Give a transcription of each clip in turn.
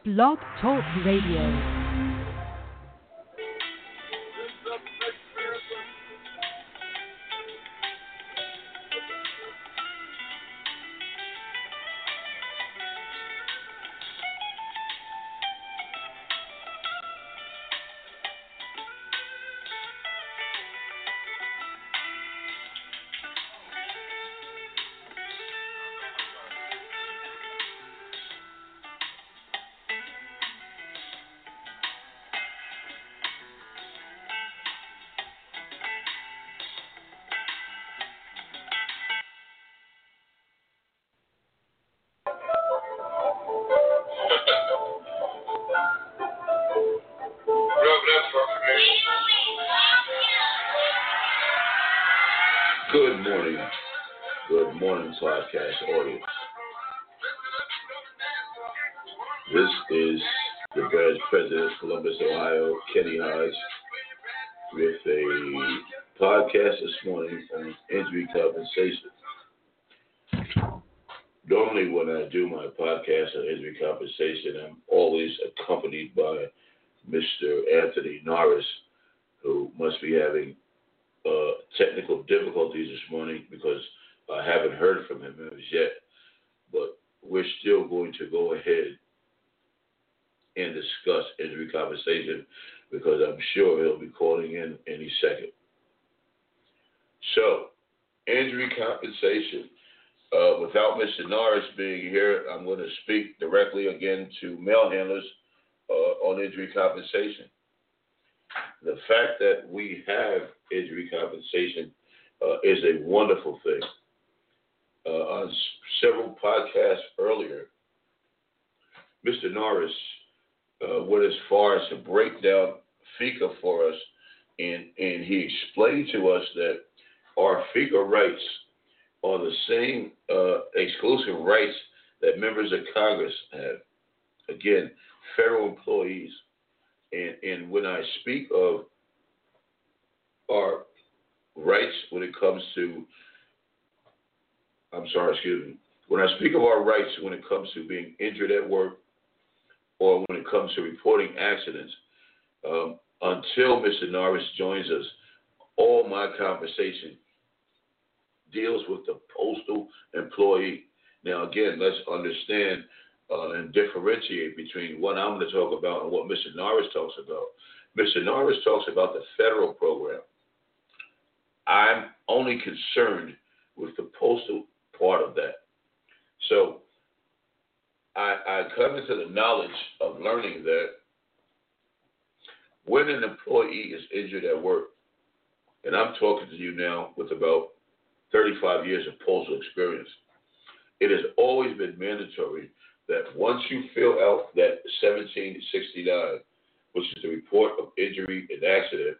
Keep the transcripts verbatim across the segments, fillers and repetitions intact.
Blog Talk Radio. Good morning. Good morning, podcast audience. This is the Bears President of Columbus, Ohio, Kenny Hodge, with a podcast this morning on injury compensation. Normally, when I do my podcast on injury compensation, I'm always accompanied by Mister Anthony Norris, who must be having uh, technical difficulties this morning because I haven't heard from him as yet. But we're still going to go ahead and discuss injury compensation because I'm sure he'll be calling in any second. So, injury compensation. Uh, without Mister Norris being here, I'm going to speak directly again to mail handlers uh, on injury compensation. The fact that we have injury compensation uh, is a wonderful thing. Uh, on s- several podcasts earlier, Mister Norris uh, went as far as to break down FECA for us, and, and he explained to us that our FECA rights are the same uh, exclusive rights that members of Congress have. Again, federal employees. And, and when I speak of our rights when it comes to, I'm sorry, excuse me, when I speak of our rights when it comes to being injured at work or when it comes to reporting accidents, um, until Mister Norris joins us, all my conversation deals with the postal employee. Now, again, let's understand uh, and differentiate between what I'm going to talk about and what Mister Norris talks about. Mister Norris talks about the federal program. I'm only concerned with the postal part of that. So I, I come into the knowledge of learning that when an employee is injured at work, and I'm talking to you now with about thirty-five years of postal experience, it has always been mandatory that once you fill out that seventeen sixty-nine, which is the report of injury and accident,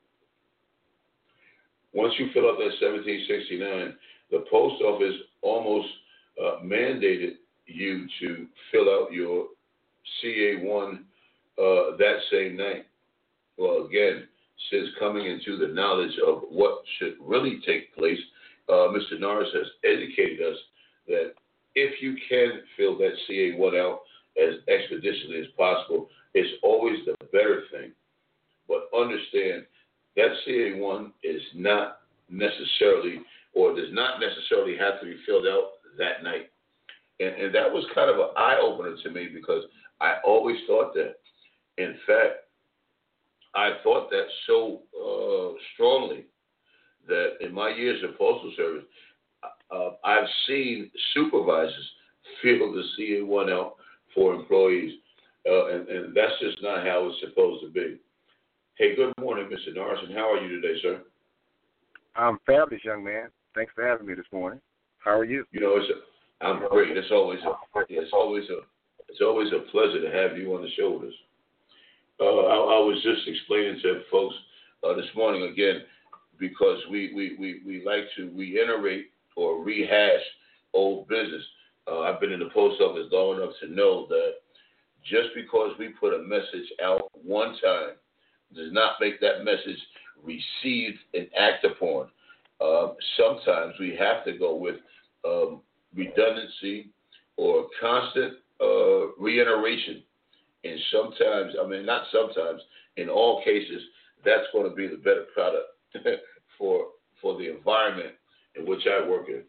once you fill out that seventeen sixty-nine, the post office almost uh, mandated you to fill out your C A one uh, that same night. Well, again, since coming into the knowledge of what should really take place, uh, Mister Norris has educated us that if you can fill that C A one out as expeditiously as possible, it's always the better thing. But understand that C A one is not necessarily, or does not necessarily have to be filled out that night. And, and that was kind of an eye-opener to me because I always thought that. In fact, I thought that so uh, strongly that in my years of postal service, Uh, I've seen supervisors fill the C A one out for employees, uh, and, and that's just not how it's supposed to be. Hey, good morning, Mister Norris, and how are you today, sir? I'm fabulous, young man. Thanks for having me this morning. How are you? You know, it's a, I'm great. It's always a, it's always a, it's always a pleasure to have you on the shoulders. Uh, I, I was just explaining to folks uh, this morning again because we we, we, we like to reiterate or rehash old business. Uh, I've been in the post office long enough to know that just because we put a message out one time does not make that message received and acted upon. Uh, sometimes we have to go with um, redundancy or constant uh, reiteration And sometimes, I mean, not sometimes, in all cases, that's going to be the better product for for the environment in which I work in.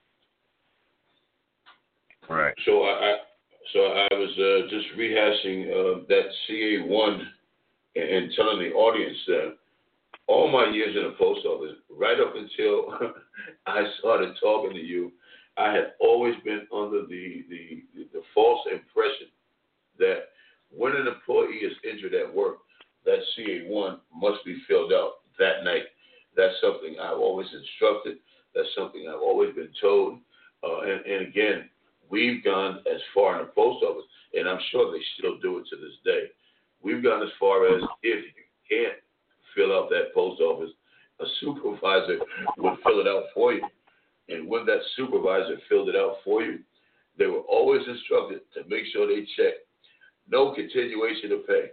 Right. So I, I so I was uh, just rehashing uh, that C A one and, and telling the audience that all my years in the post office, right up until I started talking to you, I had always been under the, the, the false impression that when an employee is injured at work, that C A one must be filled out that night. That's something I've always instructed. That's something I've always been told. Uh, and, and again, we've gone as far in the post office, and I'm sure they still do it to this day. We've gone as far as if you can't fill out that post office, a supervisor would fill it out for you. And when that supervisor filled it out for you, they were always instructed to make sure they check no continuation of pay.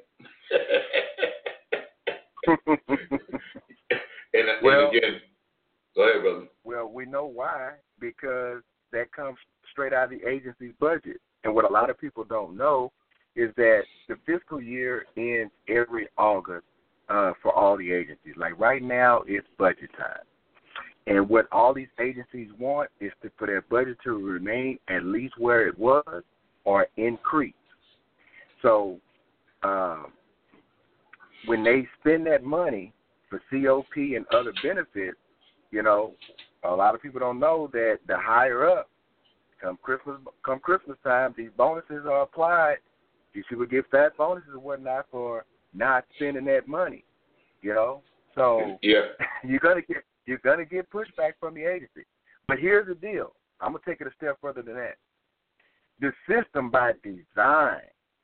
and, well, and again, go ahead, brother. Well, we know why, because that comes straight out of the agency's budget. And what a lot of people don't know is that the fiscal year ends every August uh, for all the agencies. Like right now, it's budget time. And what all these agencies want is to, for their budget to remain at least where it was or increase. So um, when they spend that money for C O P and other benefits, you know, a lot of people don't know that the higher up, come Christmas, come Christmas time, these bonuses are applied. These people get fat bonuses and whatnot for not spending that money. You know, so yeah. you're gonna get you're gonna get pushback from the agency. But here's the deal: I'm gonna take it a step further than that. The system, by design,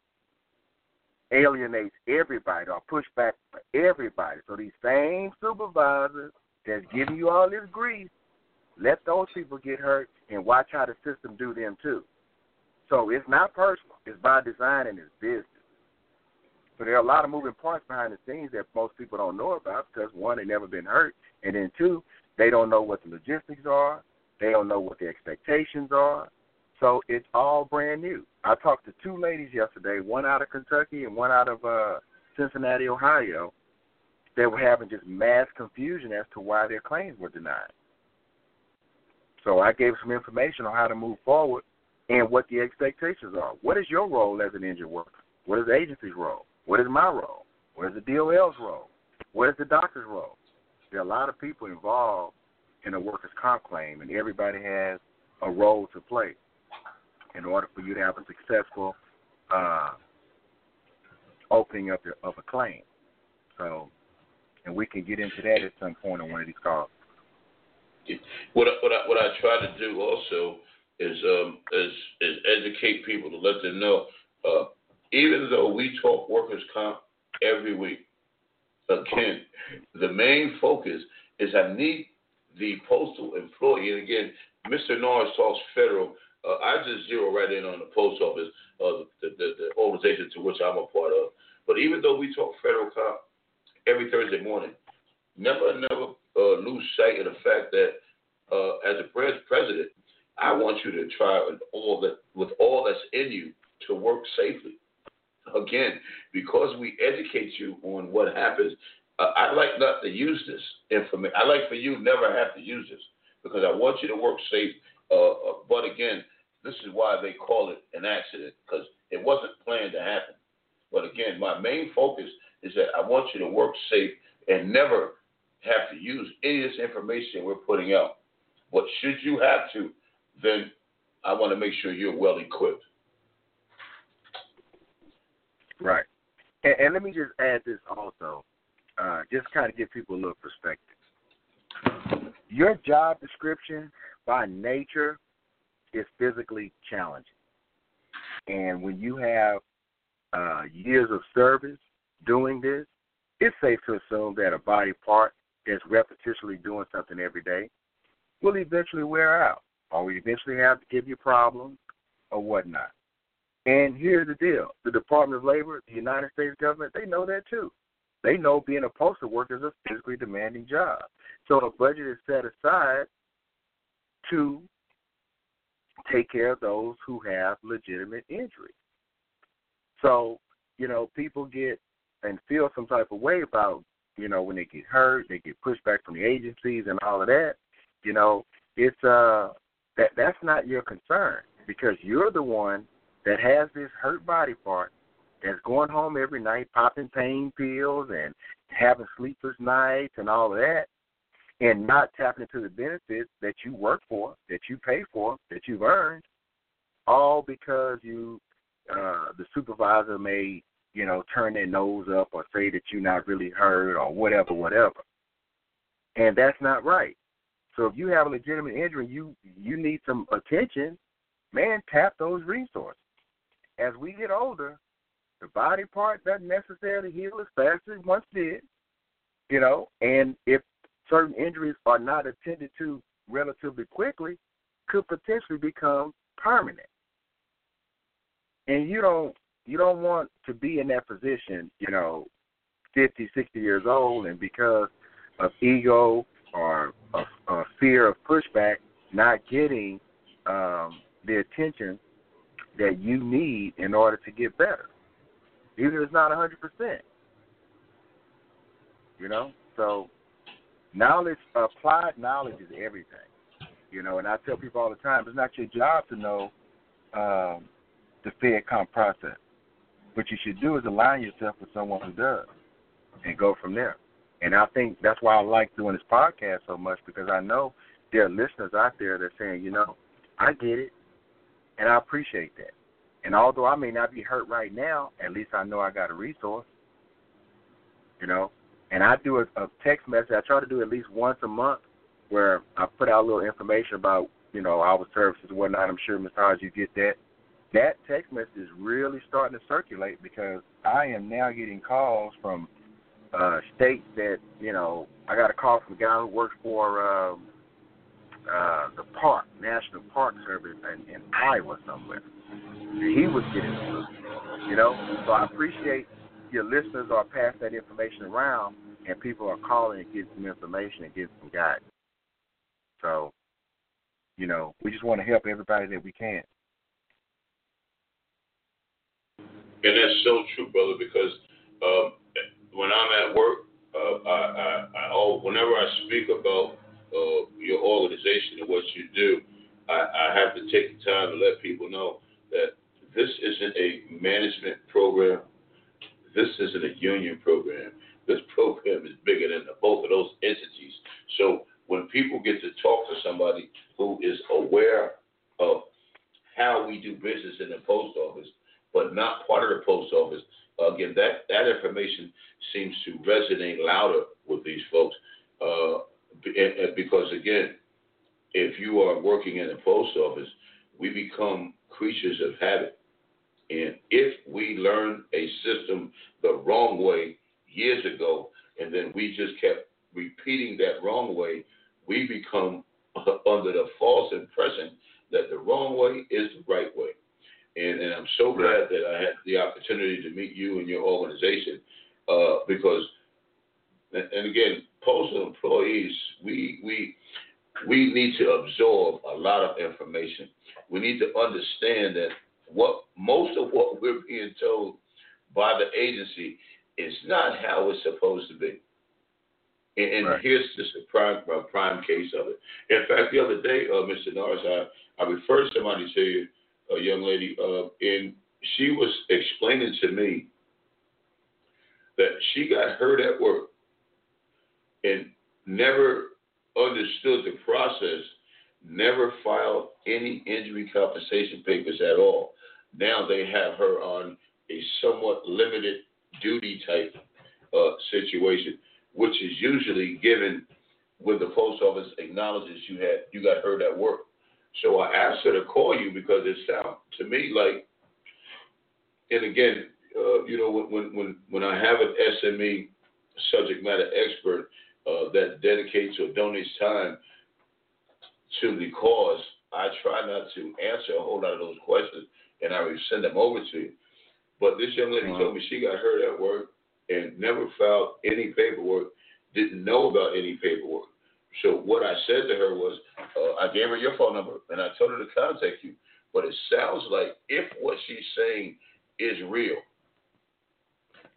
alienates everybody or push back for everybody. So these same supervisors that's giving you all this grief, let those people get hurt and watch how the system do them too. So it's not personal. It's by design and it's business. So there are a lot of moving parts behind the scenes that most people don't know about because, one, they've never been hurt, and then, two, they don't know what the logistics are. They don't know what the expectations are. So it's all brand new. I talked to two ladies yesterday, one out of Kentucky and one out of uh, Cincinnati, Ohio, that were having just mass confusion as to why their claims were denied. So I gave some information on how to move forward and what the expectations are. What is your role as an injured worker? What is the agency's role? What is my role? What is the D O L's role? What is the doctor's role? There are a lot of people involved in a workers' comp claim, and everybody has a role to play in order for you to have a successful uh, opening up of a claim. So, and we can get into that at some point on one of these calls. What I, what I, what I try to do also is um, is is educate people to let them know. Uh, even though we talk workers' comp every week, again, the main focus is I need the postal employee. And again, Mister Norris talks federal. Uh, I just zero right in on the post office, uh, the, the, the organization to which I'm a part of. But even though we talk federal comp every Thursday morning, never, never uh, lose sight of the fact that uh, as a president, I want you to try with all that with all that's in you to work safely. Again, because we educate you on what happens, uh, I like not to use this information. I like for you never have to use this because I want you to work safe. Uh, uh, but again, this is why they call it an accident because it wasn't planned to happen. But again, my main focus is that I want you to work safe and never have to use any of this information we're putting out. But should you have to, then I want to make sure you're well equipped. Right. And, and let me just add this also, uh, just kind of give people a little perspective. Your job description by nature is physically challenging. And when you have uh, years of service doing this, it's safe to assume that a body part that's repetitionally doing something every day will eventually wear out or will eventually have to give you problems or whatnot. And here's the deal. The Department of Labor, the United States government, they know that too. They know being a postal worker is a physically demanding job. So a budget is set aside to take care of those who have legitimate injuries. So you know, people get and feel some type of way about, you know, when they get hurt, they get pushed back from the agencies and all of that. You know, it's uh that that's not your concern, because you're the one that has this hurt body part that's going home every night popping pain pills and having sleepless nights and all of that, and not tapping into the benefits that you work for, that you pay for, that you've earned, all because you, uh, the supervisor may, you know, turn their nose up or say that you're not really hurt or whatever, whatever. And that's not right. So if you have a legitimate injury, you you need some attention, man, tap those resources. As we get older, the body part doesn't necessarily heal as fast as it once did, you know, and if certain injuries are not attended to relatively quickly, could potentially become permanent. And you don't you don't want to be in that position, you know, fifty, sixty years old, and because of ego or a, a fear of pushback, not getting um, the attention that you need in order to get better, even if it's not one hundred percent. You know? So knowledge, applied knowledge is everything. You know, and I tell people all the time, it's not your job to know um, the FedComp process. What you should do is align yourself with someone who does and go from there. And I think that's why I like doing this podcast so much, because I know there are listeners out there that are saying, you know, I get it, and I appreciate that. And although I may not be hurt right now, at least I know I got a resource, you know. And I do a, a text message. I try to do at least once a month where I put out a little information about, you know, our services and whatnot. I'm sure, Mister Hodge, you get that. That text message is really starting to circulate, because I am now getting calls from uh, states that, you know, I got a call from a guy who works for uh, uh, the park, National Park Service in, in Iowa somewhere. He was getting it, you know. So I appreciate your listeners are passing that information around, and people are calling and getting some information and getting some guidance. So, you know, we just want to help everybody that we can. And that's so true, brother, because um, when I'm at work, uh, I, I, I all, whenever I speak about uh, your organization and what you do, I, I have to take the time to let people know that this isn't a management program. This isn't a union program. This program is bigger than the, both of those entities. So when people get to talk to somebody who is aware of how we do business in the post office, but not part of the post office, again, that, that information seems to resonate louder with these folks. Uh, because, again, if you are working in the post office, we become creatures of habit. And if we learn a system the wrong way years ago, and then we just kept repeating that wrong way, we become under the false impression that the wrong way is the right way. And, and I'm so glad that I had the opportunity to meet you and your organization, uh, because, and, and again, postal employees, we we we need to absorb a lot of information. We need to understand that what most of what we're being told by the agency is not how it's supposed to be. And, and right. Here's just a prime a prime case of it. In fact, the other day, uh, Mister Norris, I, I referred somebody to you, a young lady, uh, and she was explaining to me that she got hurt at work and never understood the process, never filed any injury compensation papers at all. Now they have her on a somewhat limited duty type uh, situation, which is usually given when the post office acknowledges you had you got hurt at work. So I asked her to call you because it sounds to me like, and again, uh, you know, when when when I have an S M E subject matter expert uh, that dedicates or donates time to the cause, I try not to answer a whole lot of those questions, and I will send them over to you. But this young lady told me she got hurt at work and never filed any paperwork, didn't know about any paperwork. So what I said to her was, uh, I gave her your phone number, and I told her to contact you. But it sounds like if what she's saying is real,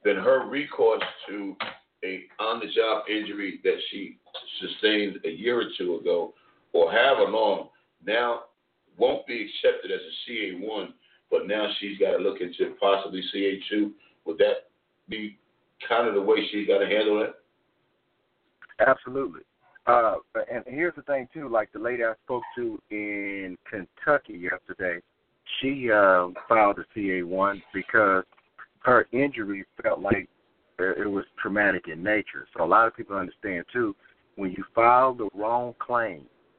then her recourse to a on-the-job injury that she sustained a year or two ago, or however long, now won't be accepted as a C A one, but now she's got to look into possibly C A two. Would that be kind of the way she's got to handle it? Absolutely. Uh, and here's the thing, too, like the lady I spoke to in Kentucky yesterday, she uh, filed a C A one because her injury felt like it was traumatic in nature. So a lot of people understand, too, when you file the wrong claim,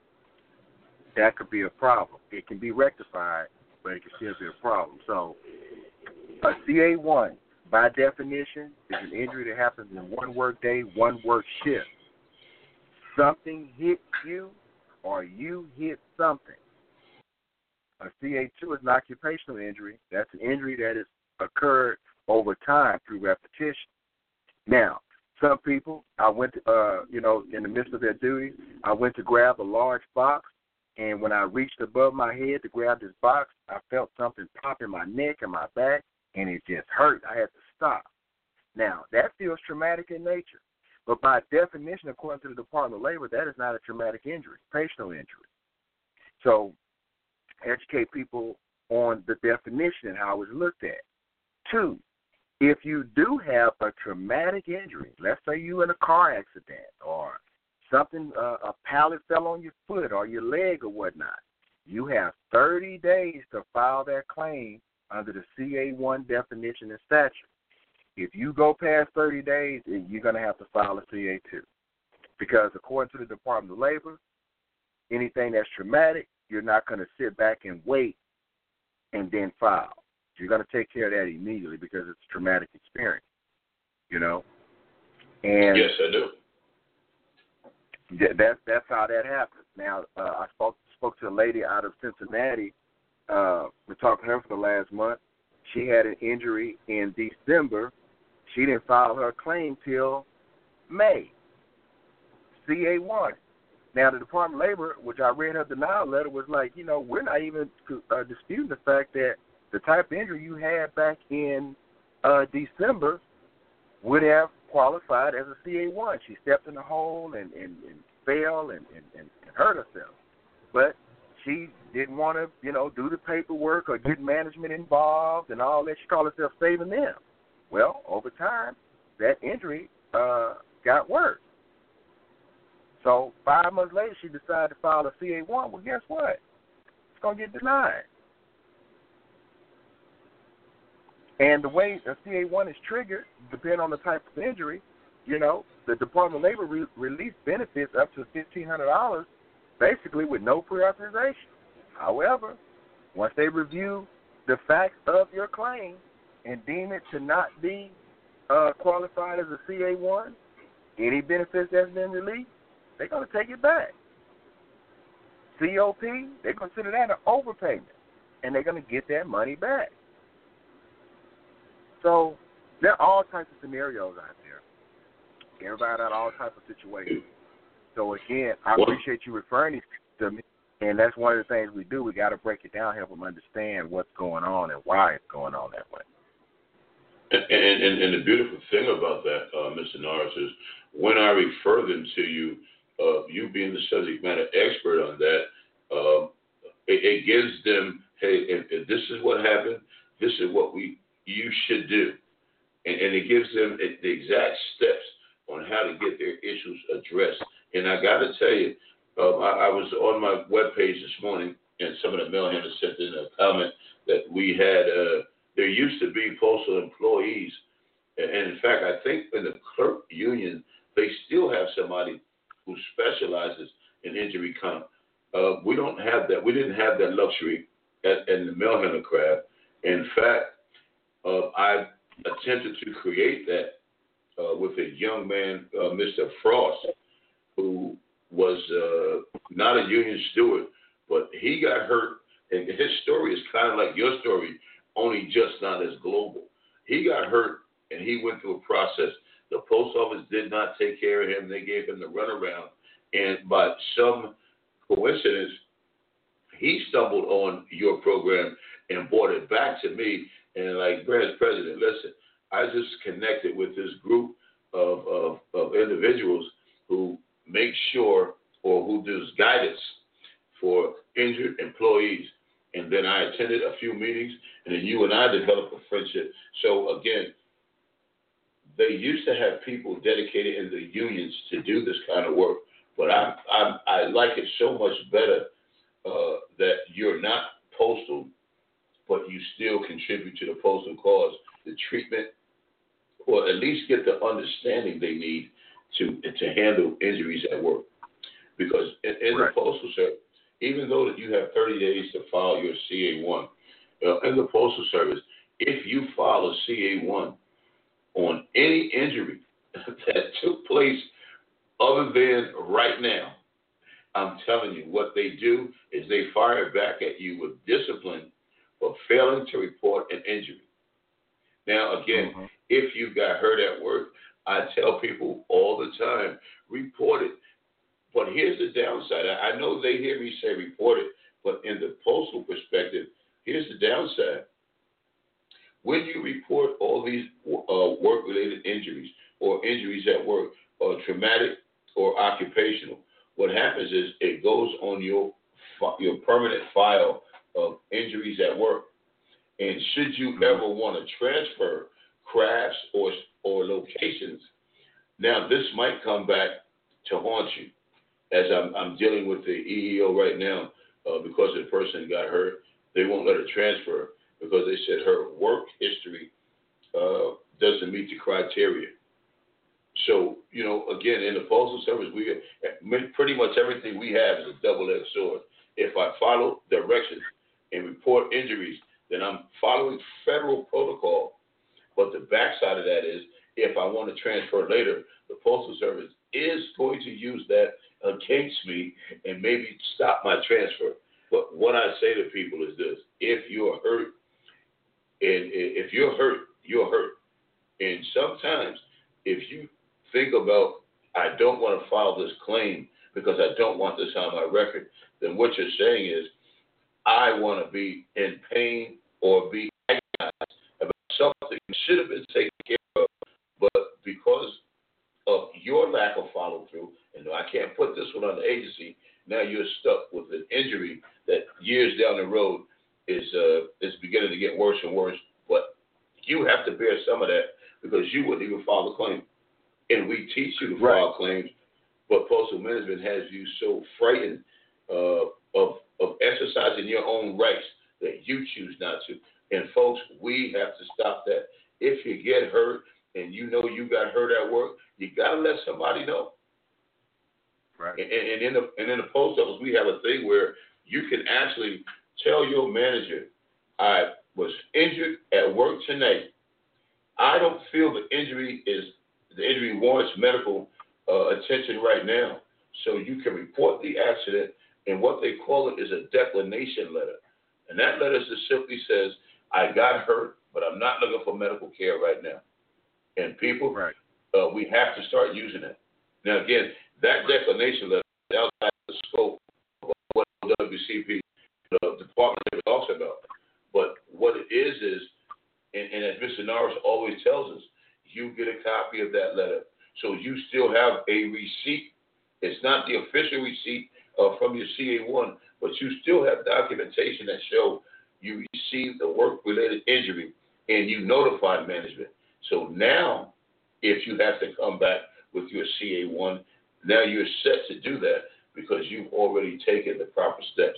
that could be a problem. It can be rectified, but it can still be a problem. So a C A one, by definition, is an injury that happens in one work day, one work shift. Something hit you or you hit something. A C A two is an occupational injury. That's an injury that has occurred over time through repetition. Now, some people, I went to, uh, you know, in the midst of their duty, I went to grab a large box, and when I reached above my head to grab this box, I felt something pop in my neck and my back, and it just hurt. I had to stop. Now, that feels traumatic in nature. But by definition, according to the Department of Labor, that is not a traumatic injury, occupational injury. So educate people on the definition and how it's looked at. Two, if you do have a traumatic injury, let's say you in a car accident or something, uh, a pallet fell on your foot or your leg or whatnot, you have thirty days to file that claim under the C A one definition and statute. If you go past thirty days, you're going to have to file a C A two. Because according to the Department of Labor, anything that's traumatic, you're not going to sit back and wait and then file. You're going to take care of that immediately because it's a traumatic experience, you know? And yes, I do. Th- that, that's how that happens. Now, uh, I spoke, spoke to a lady out of Cincinnati. Uh, we talked to her for the last month. She had an injury in December. She didn't file her claim till May. C A one. Now, the Department of Labor, which I read her denial letter, was like, you know, we're not even uh, disputing the fact that the type of injury you had back in uh, December would have qualified as a C A one. She stepped in a hole and, and, and fell and, and, and hurt herself. But she didn't want to, you know, do the paperwork or get management involved and all that. She called herself saving them. Well, over time, that injury uh, got worse. So five months later, she decided to file a C A one. Well, guess what? It's going to get denied. And the way a C A one is triggered, depending on the type of injury, you know, the Department of Labor re- released benefits up to fifteen hundred dollars basically with no pre-authorization. However, once they review the facts of your claim and deem it to not be uh, qualified as a C A one, any benefits that's been released, they're going to take it back. C O P, they consider that an overpayment, and they're going to get that money back. So there are all types of scenarios out there. Everybody got all types of situations. So, again, I appreciate you referring these to me, and that's one of the things we do. We got to break it down, help them understand what's going on and why it's going on that way. And, and, and the beautiful thing about that, uh, Mister Norris, is when I refer them to you, uh, you being the subject matter expert on that, uh, it, it gives them, hey, if, if this is what happened, this is what we you should do. And, and it gives them the exact steps on how to get their issues addressed. And I got to tell you, um, I, I was on my webpage this morning, and some of the mail handlers sent in a comment that we had, uh, there used to be postal employees. And, and in fact, I think in the clerk union, they still have somebody who specializes in injury comp. Uh, we don't have that. We didn't have that luxury at, in the mail handler craft. In fact, uh, I attempted to create that uh, with a young man, uh, Mister Frost, who was uh, not a union steward, but he got hurt, and his story is kind of like your story, only just not as global. He got hurt, and he went through a process. The post office did not take care of him. They gave him the runaround, and by some coincidence, he stumbled on your program and brought it back to me, and like, President, listen, I just connected with this group of, of, of individuals who make sure or who does guidance for injured employees. And then I attended a few meetings, and then you and I developed a friendship. So again, they used to have people dedicated in the unions to do this kind of work, but I I, I like it so much better uh, that you're not postal, but you still contribute to the postal cause, the treatment, or at least get the understanding they need to to handle injuries at work. Because in, in right. the postal service, even though that you have thirty days to file your C A one, uh, in the postal service, if you file a C A one on any injury that took place other than right now, I'm telling you, what they do is they fire back at you with discipline for failing to report an injury. Now, again, mm-hmm. if you got hurt at work, I tell people all the time, report it. But here's the downside. I know they hear me say report it, but in the postal perspective, here's the downside. When you report all these uh, work-related injuries or injuries at work, or traumatic or occupational, what happens is it goes on your your permanent file of injuries at work. And should you ever want to transfer crafts or or locations, now this might come back to haunt you. As I'm, I'm dealing with the E E O right now, uh, because the person got hurt, they won't let her transfer because they said her work history uh, doesn't meet the criteria. So, you know, again, in the Postal Service, we pretty much everything we have is a double-edged sword. If I follow directions and report injuries, then I'm following federal protocol. But the backside of that is, if I want to transfer later, the Postal Service is going to use that against me and maybe stop my transfer. But what I say to people is this: if you're hurt, and if you're hurt, you're hurt. And sometimes if you think about, I don't want to file this claim because I don't want this on my record, then what you're saying is, I want to be in pain or be agonized about something that should have been taken care of, but because of your lack of follow-through, and I can't put this one on the agency, now you're stuck with an injury that years down the road is uh, is beginning to get worse and worse, but you have to bear some of that because you wouldn't even file the claim. And we teach you to file right. claims, but postal management has you so frightened uh, of of exercising your own rights that you choose not to. And folks, we have to stop that. If you get hurt and you know you got hurt at work, you gotta let somebody know. Right. And, and in the and in the post office, we have a thing where you can actually tell your manager, I was injured at work tonight. I don't feel the injury is the injury warrants medical uh, attention right now. So you can report the accident, and what they call it is a declination letter. And that letter just simply says, I got hurt, but I'm not looking for medical care right now. And people, right. uh, we have to start using it. Now, again, that declination letter is outside the scope of what W C P, the department, talks about. But what it is is, and, and as Mister Norris always tells us, you get a copy of that letter. So you still have a receipt. It's not the official receipt uh, from your C A one, but you still have documentation that show you received a work-related injury and you notified management. So now, if you have to come back with your C A one, now you're set to do that because you've already taken the proper steps.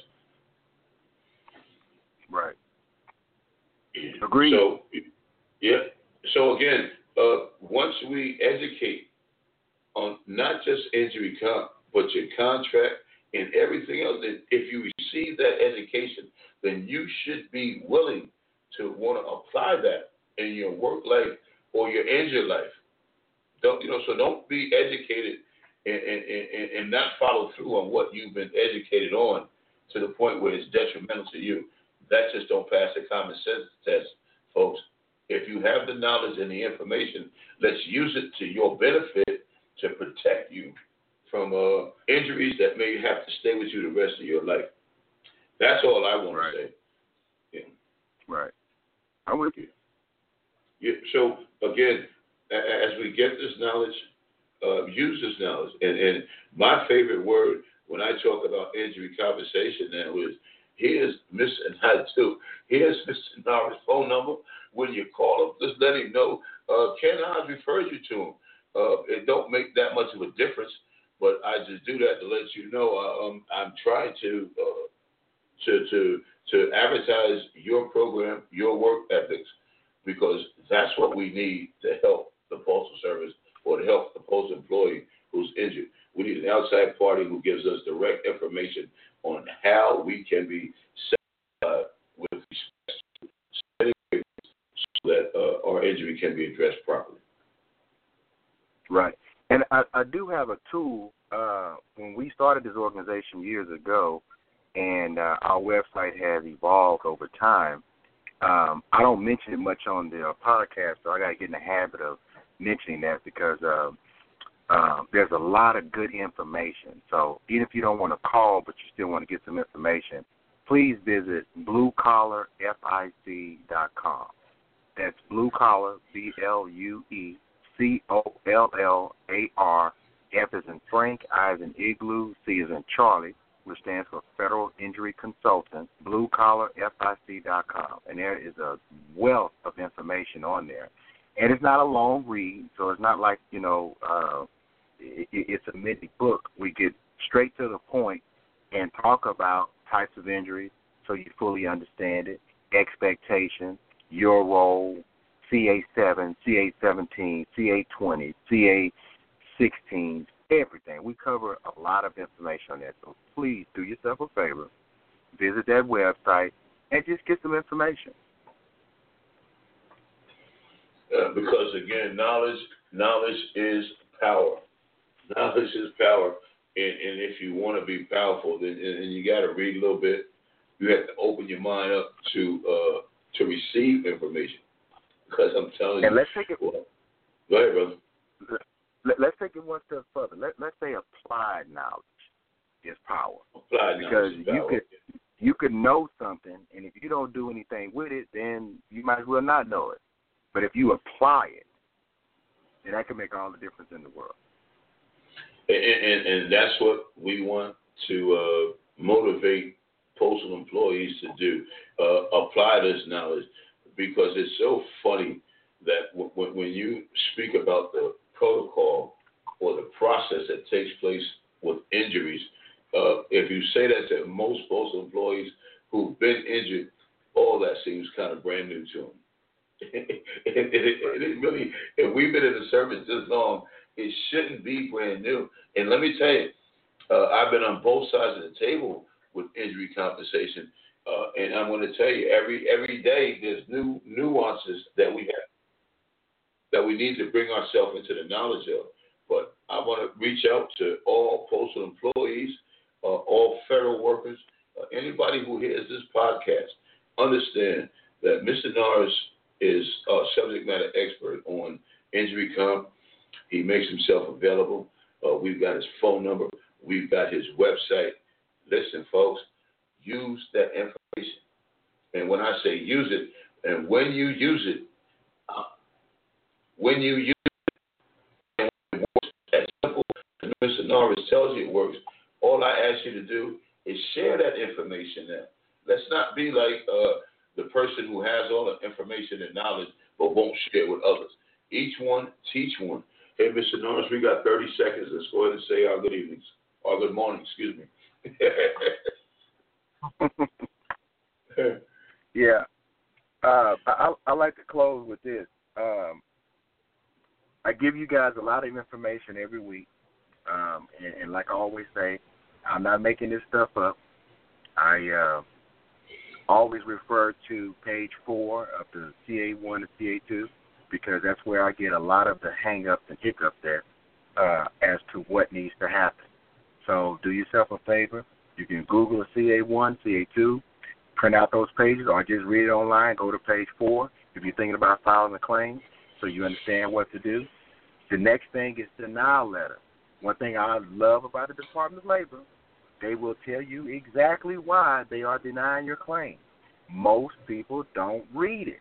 Right. Agreed. So, yeah. So again, uh, once we educate on not just injury comp, but your contract and everything else, that if you receive that education, then you should be willing to want to apply that in your work life or your injured life. Don't you know? So don't be educated and, and, and, and not follow through on what you've been educated on to the point where it's detrimental to you. That just don't pass the common sense test, folks. If you have the knowledge and the information, let's use it to your benefit to protect you from uh, injuries that may have to stay with you the rest of your life. That's all I want right. to say. Yeah. Right. I'm with you. Yeah. So again, as we get this knowledge, uh, use this knowledge. And, and my favorite word when I talk about injury compensation now is, here's Mister and I too. Here's Mister Norris' phone number. When you call him, just let him know. Uh, Ken Hodge refers you to him. Uh, it don't make that much of a difference, but I just do that to let you know uh, um, I'm trying to, uh, to to to advertise your program, your work ethics, because that's what we need to help the Postal Service or to help the postal employee who's injured. We need an outside party who gives us direct information on how we can be satisfied with respect to so that uh, our injury can be addressed properly. Right. And I, I do have a tool. Uh, when we started this organization years ago, and uh, our website has evolved over time, um, I don't mention it much on the uh, podcast, so I got to get in the habit of mentioning that because uh, uh, there's a lot of good information. So even if you don't want to call, but you still want to get some information, please visit blue collar fic dot com. That's blue collar, B L U E C O L L A R, F as in Frank, I as in Igloo, C as in Charlie, which stands for Federal Injury Consultant, blue collar fic dot com. And there is a wealth of information on there. And it's not a long read, so it's not like, you know, uh, it, it's a mini book. We get straight to the point and talk about types of injuries so you fully understand it, expectations, your role, C A seven, C A seventeen, C A twenty, C A sixteen, everything. We cover a lot of information on that. So please do yourself a favor, visit that website, and just get some information. Uh, because again, knowledge knowledge is power. Knowledge is power, and, and if you want to be powerful, then and, and you got to read a little bit. You have to open your mind up to uh, to receive information. Because I'm telling and you. let's take it. Well, go ahead, brother. Let, let's take it one step further. Let, let's say applied knowledge is power. Applied because knowledge is power. you could you could know something, and if you don't do anything with it, then you might as well not know it. But if you apply it, then that can make all the difference in the world. And, and, and that's what we want to uh, motivate postal employees to do, uh, apply this knowledge, because it's so funny that w- w- when you speak about the protocol or the process that takes place with injuries, uh, if you say that to most postal employees who've been injured, all that seems kind of brand new to them. it, it, it, it really, if we've been in the service this long, it shouldn't be brand new. And let me tell you, uh, I've been on both sides of the table with injury compensation, uh, and I'm going to tell you, every every day there's new nuances that we have that we need to bring ourselves into the knowledge of. But I want to reach out to all postal employees, uh, all federal workers, uh, anybody who hears this podcast. Understand that Mister Norris is a subject matter expert on injury comp. He makes himself available. Uh, we've got his phone number. We've got his website. Listen, folks, use that information. And when I say use it, and when you use it, uh, when you use it, and when it works as simple as Mister Norris tells you it works, all I ask you to do is share that information now. Let's not be like uh, the person who has all the information and knowledge but won't share with others. Each one, teach one. Hey, Mister Norris, we got thirty seconds. Let's go ahead and say our good evenings, or good morning, excuse me. yeah. Uh, I, I like to close with this. Um, I give you guys a lot of information every week. Um, and, and like I always say, I'm not making this stuff up. I uh, always refer to page four of the C A one and C A two because that's where I get a lot of the hang-ups and hiccups there uh, as to what needs to happen. So do yourself a favor. You can Google C A one, C A two, print out those pages, or just read it online. Go to page four if you're thinking about filing a claim so you understand what to do. The next thing is denial letter. One thing I love about the Department of Labor, they will tell you exactly why they are denying your claim. Most people don't read it.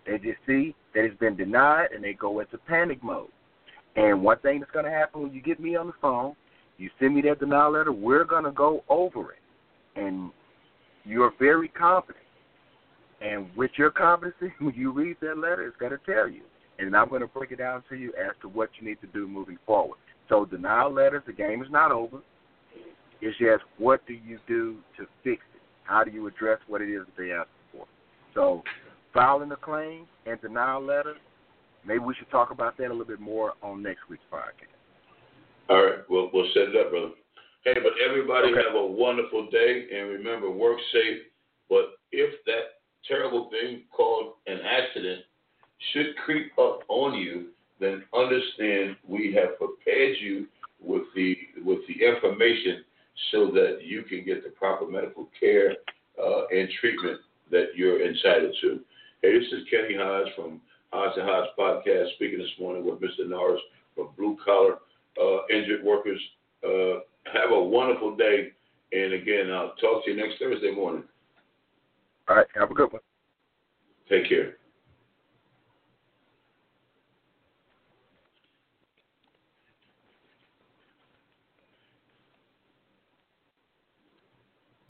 They just see that it's been denied, and they go into panic mode. And one thing that's going to happen when you get me on the phone, you send me that denial letter, we're going to go over it. And you're very confident. And with your competency, when you read that letter, it's going to tell you. And I'm going to break it down to you as to what you need to do moving forward. So denial letters, the game is not over. It's just what do you do to fix it? How do you address what it is that they ask for? So filing a claim and denial letter, maybe we should talk about that a little bit more on next week's podcast. All right, we'll, we'll set it up, brother. Hey, but everybody okay. have a wonderful day, and remember, work safe. But if that terrible thing called an accident should creep up on you, then understand we have prepared you with the with the information so that you can get the proper medical care uh, and treatment that you're entitled to. Hey, this is Kenny Hodge from Hodge and Hodge Podcast, speaking this morning with Mister Norris from Blue Collar uh, Injured Workers. Uh, have a wonderful day, and again, I'll talk to you next Thursday morning. All right, have a good one. Take care.